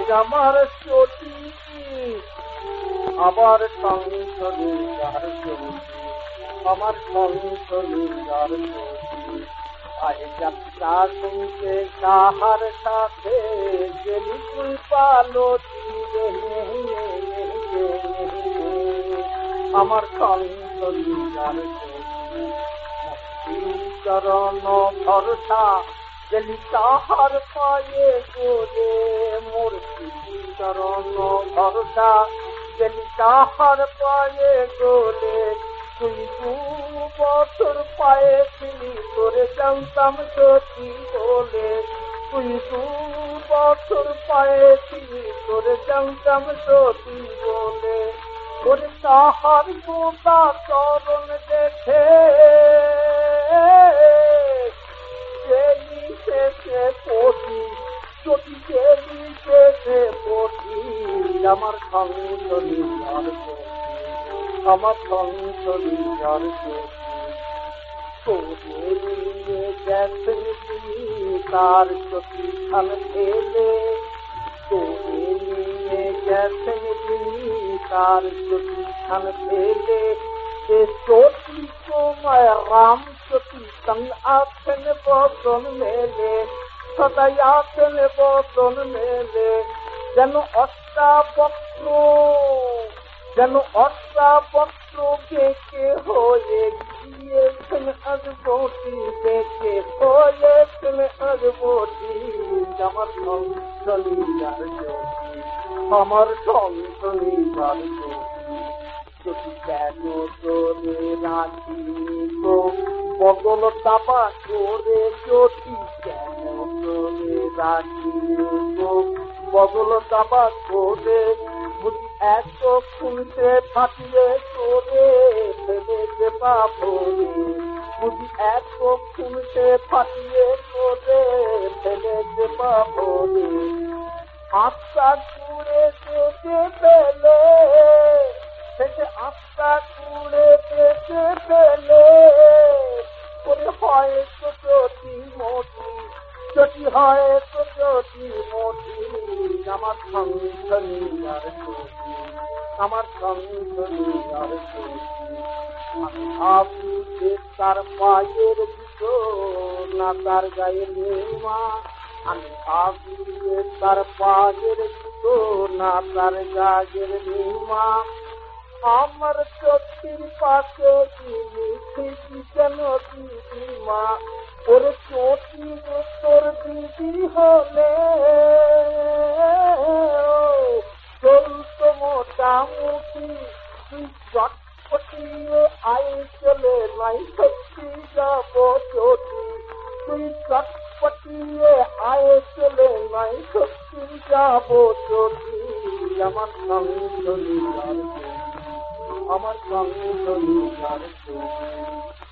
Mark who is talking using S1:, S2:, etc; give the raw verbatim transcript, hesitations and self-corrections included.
S1: আমার চটি আবার সংসদে যার চটি আমার সংসদে যার চটি আয় যাত্রা শুনতে কাহার সাথে গেলি তুই পালতি আমার সংসদে যার চটি চরণ ভরসা গেলি তাহার পায়ে গোলে মোর চরণ ভরসা গেলি তাহার পায়ে গোলে তুই দু বছর পায়ে ছিলি তোরে জানতাম সত্যি বলে তুই দু বছর পায়ে ছিলি তোরে জানতাম সত্যি বলে তোরে তাহার গোটা চরণ দেখে আমার সংসদী আমার সংসদী গেছেন তার চটি খান ফেলে তোরে নিয়ে গেছেন তার চটি খান ফেলে সে চটি তোমায় রাম চটি সঙ্গ আছেন বদন মেলে সদাই আছেন বদন মেলে যেন অষ্টাবক্র যেন অষ্টাবক্র বেঁকে হয়ে গিয়েছেন আজ বটি বেঁকে হয়েছেন আজ বটি আমার সংসদী যার চটি আমার সংসদী যার চটি কেন তোরে রাখি গো বগল দাবা করে চটি কেন তোরে রাখি গো বগল দাবা করে বুঝি এত খুনতে ফাটিয়ে তোরে ফেলেছে বাপরে বুঝি এত খুনতে ফাটিয়ে তোরে ফেলেছে বাপরে আত্মা কুড়ে যেতে পেলে থেকে আত্মা কুড়ে যেতে পেলে করে হয় তো চটি মোটি চটি হয় তো চটি মোটি আমার সংসদী যার চটি আমার সংসদী যার চটি আমি ভাবি যে তার পায়ের জুতো না তার গায়ের নিমা আমি ভাবি যে তার পায়ের জুতো না তার গায়ের নিমা আমার চটির পাশে দিদি কেন দিদিমা ওর চটি তোর দিদি হলে চলত মোটামুটি তুই চটপটিয়ে আয় চলে নাই সত্যি যাব চটি তুই চটপটিয়ে আয় চলে নাই সত্যি যাব চটি আমার সংসদী যার চটি আমার সংসদী যার চটি